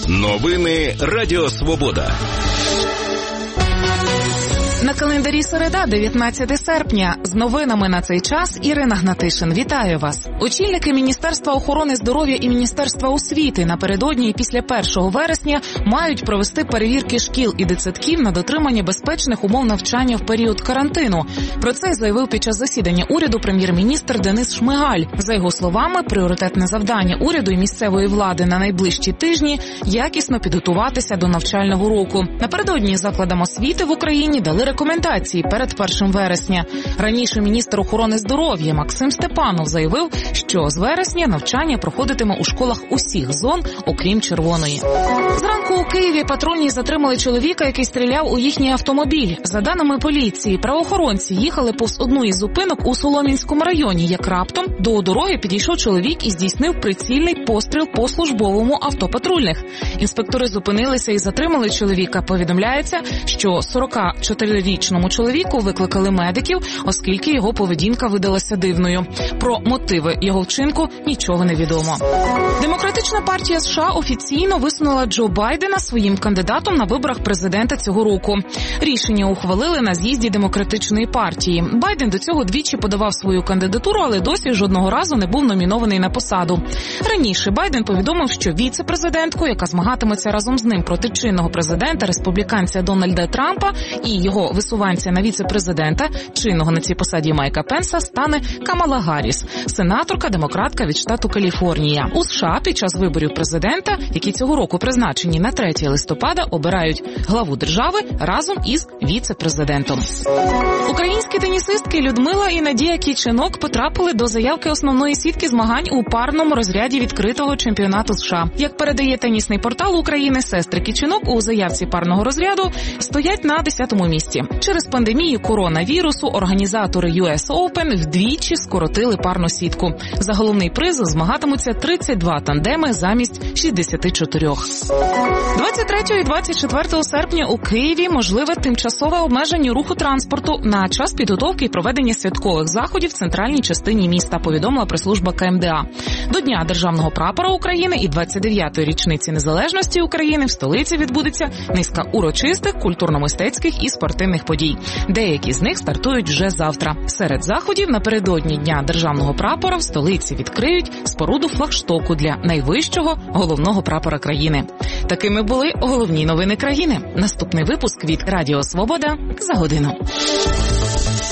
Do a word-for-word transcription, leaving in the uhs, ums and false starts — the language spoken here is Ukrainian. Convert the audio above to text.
Новини Радіо Свобода. На календарі середа, дев'ятнадцяте серпня. З новинами на цей час Ірина Гнатишин. Вітаю вас. Очільники Міністерства охорони здоров'я і Міністерства освіти напередодні і після першого вересня мають провести перевірки шкіл і дитсадків на дотримання безпечних умов навчання в період карантину. Про це заявив під час засідання уряду прем'єр-міністр Денис Шмигаль. За його словами, пріоритетне завдання уряду і місцевої влади на найближчі тижні – якісно підготуватися до навчального року. Напередодні закладам освіти в Україні дали рекомендації перед першим вересня. Раніше міністр охорони здоров'я Максим Степанов заявив, що з вересня навчання проходитиме у школах усіх зон, окрім червоної. Зранку у Києві патрульні затримали чоловіка, який стріляв у їхній автомобіль. За даними поліції, правоохоронці їхали повз одну із зупинок у Солом'янському районі, як раптом до дороги підійшов чоловік і здійснив прицільний постріл по службовому авто патрульних. Інспектори зупинилися і затримали чоловіка. Повідомляється, що сорокачотирирічному чоловіку викликали медиків, оскільки його поведінка видалася дивною. Про мотиви його вчинку нічого не відомо. Демократична партія США офіційно висунула Джо Байдена своїм кандидатом на виборах президента цього року. Рішення ухвалили на з'їзді демократичної партії. Байден до цього двічі подавав свою кандидатуру, але досі жодного разу не був номінований на посаду. Раніше Байден повідомив, що віце-президентку, яка змагатиметься разом з ним проти чинного президента, республіканця Дональда Трампа, і його висуванця на віце-президента, чинного на цій посаді Майка Пенса, стане Камала Гарріс, сенаторка-демократка від штату Каліфорнія. У США під час виборів президента, які цього року призначені на третє листопада, обирають главу держави разом із віце-президентом. Українські тенісистки Людмила і Надія Кіченок потрапили до заявки основної сітки змагань у парному розряді відкритого чемпіонату США. Як передає тенісний портал України, сестри Кіченок у заявці парного розряду стоять на десятому місці. Через пандемію коронавірусу організатори ю ес Open вдвічі скоротили парну сітку. За головний приз змагатимуться тридцять два тандеми замість шістдесят чотири. двадцять третього і двадцять четвертого серпня у Києві можливе тимчасове обмеження руху транспорту на час підготовки і проведення святкових заходів в центральній частині міста, повідомила прес-служба ка ем де а. До Дня державного прапора України і двадцять дев'ятої річниці незалежності України в столиці відбудеться низка урочистих, культурно-мистецьких і спортивних подій. Деякі з них стартують вже завтра. Серед заходів напередодні Дня державного прапора в столиці відкриють споруду флагштоку для найвищого головного прапора країни. Такими були головні новини країни. Наступний випуск від Радіо Свобода за годину.